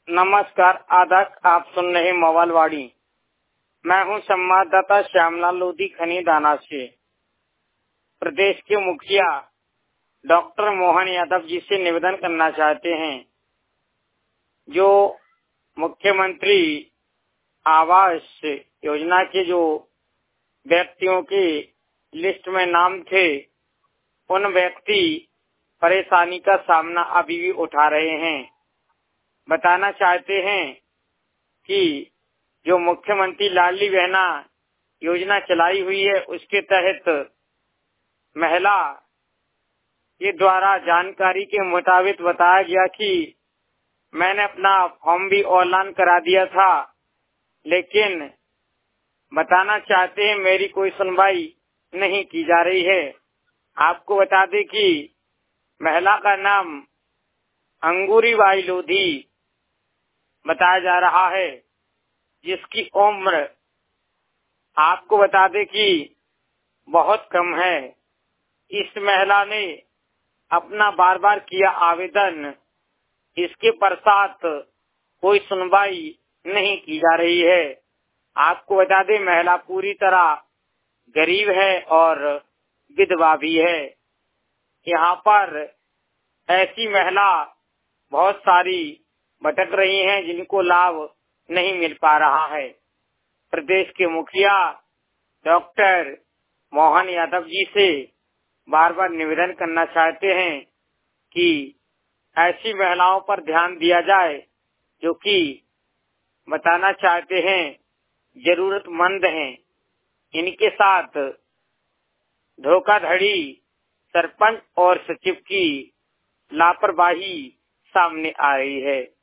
नमस्कार आदक, आप सुन रहे मोबाइलवाड़ी। मैं हूं संवाददाता श्यामलाल लोधी खनीदाना से। प्रदेश के मुखिया डॉक्टर मोहन यादव जी से निवेदन करना चाहते हैं। जो मुख्यमंत्री आवास योजना के जो व्यक्तियों की लिस्ट में नाम थे, उन व्यक्ति परेशानी का सामना अभी भी उठा रहे हैं। बताना चाहते हैं कि जो मुख्यमंत्री लाडली बहना योजना चलाई हुई है, उसके तहत महिला के द्वारा जानकारी के मुताबिक बताया गया कि मैंने अपना फॉर्म भी ऑनलाइन करा दिया था, लेकिन बताना चाहते हैं मेरी कोई सुनवाई नहीं की जा रही है। आपको बता दें कि महिला का नाम अंगूरीबाई लोधी बताया जा रहा है, जिसकी उम्र आपको बता दें कि बहुत कम है। इस महिला ने अपना बार बार किया आवेदन, इसके पश्चात कोई सुनवाई नहीं की जा रही है। आपको बता दें महिला पूरी तरह गरीब है और विधवा भी है। यहाँ पर ऐसी महिला बहुत सारी भटक रही हैं, जिनको लाभ नहीं मिल पा रहा है। प्रदेश के मुखिया डॉक्टर मोहन यादव जी से बार बार निवेदन करना चाहते हैं कि ऐसी महिलाओं पर ध्यान दिया जाए, जो कि बताना चाहते हैं जरूरतमंद हैं। इनके साथ धोखाधड़ी, सरपंच और सचिव की लापरवाही सामने आ रही है।